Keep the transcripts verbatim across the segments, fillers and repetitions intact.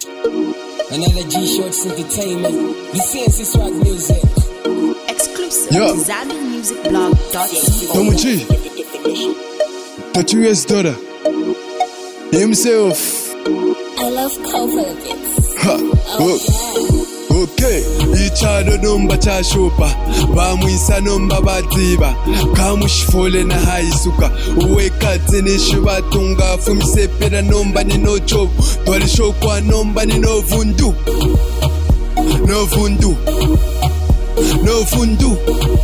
Another G-Shorts Entertainment. The Sense Swag Music. Exclusive Yeah. to Zambian Music Blog dot co. Tomo G, the two years daughter, himself. I love cover bits. Ha, Oh, oh, okay. Ichado nomba cha shopa, bamwisa nomba batiba, kamushifole na haisuka, uwekati nishibatunga, fumisepera nomba ni no job, twalishokwa nomba ni no vundu, no vundu, no vundu.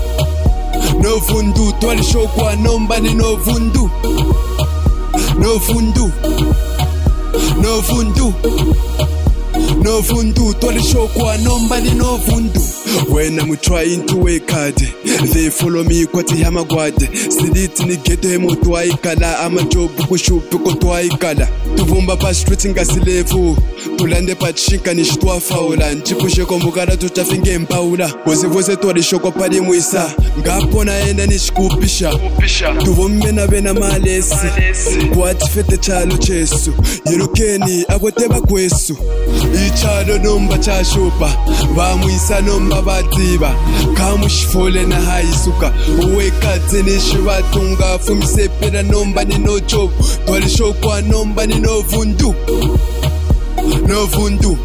No fundu, twalishokwa nomba ni no vundu. No fundu, no fundu, no fundu, twalishokwa nomba ni no vundu. When I'm trying to work hard, they follow me kwati hamagwad. Siditi ni ghetto hemo twaikala, ama job kushupu ko twaikala. Tuvumba pa street ngasilevu, tulande pa chinka nishitwa faula. Nchipushe kombukara tutafinge mpaula. Voze voze twalishokwa pali mwisa, ngapo naenda nishikupisha. Tuvumbe na bena malesi, kwati fete chalo chesu. Yirukeni agoteba kwesu. Ichado nomba cha shopa, bamwisa nomba batiba, kamushifole na haisuka, uwekati nishibatunga, fumisepera nomba ni no job, twalishokwa nomba ni no vundu, no vundu,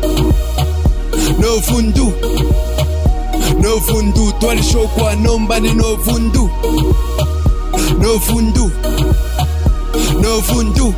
no vundu, no vundu, twalishokwa nomba ni no vundu, no vundu, no vundu.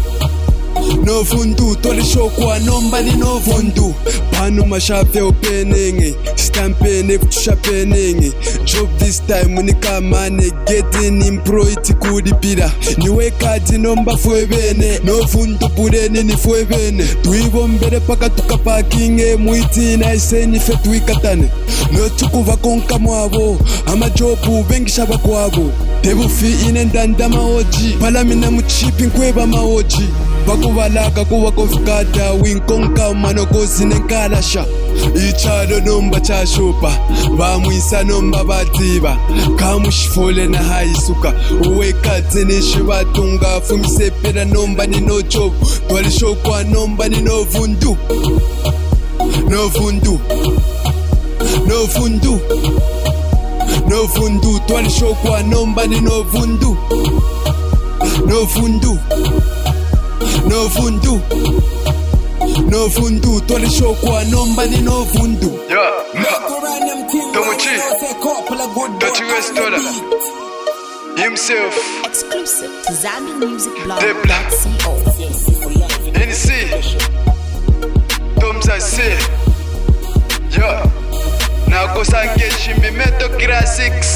No vundu, twalishokwa nomba ni no vundu. Pano mashape opening, stampene tushapening. Job this time unikamane, getting employed kudipira. Niwe kati nomba fuebene, no vundu bureni ni fuebene. Tuibombere paka tukapakinge, muiti na iseni fetu ikatane. No tukuva konka mwabo, ama jobu bengisha bakwabo. Tebufi inendanda maoji, palamina muchipi nkweba maoji. Bakubalaka kuba konfikata winkonka manokozi nenkalasha. Ichado nomba cha shopa, bamwisa nomba batiba, kamushifole na haisuka, uwekati nishibatunga, fumisepera nomba ni no job, twalishokwa nomba ni no vundu, no vundu, no vundu, no vundu, twalishokwa nomba ni no vundu, no vundu. No vundu, no vundu, twalishokwa nomba ni no vundu. Yeah, Tomo G, the two years daughter, himself, Exclusive to Zambian Music Blog the black, dot co. N C, Tomza C, yeah, na kosange shimbi meto classics.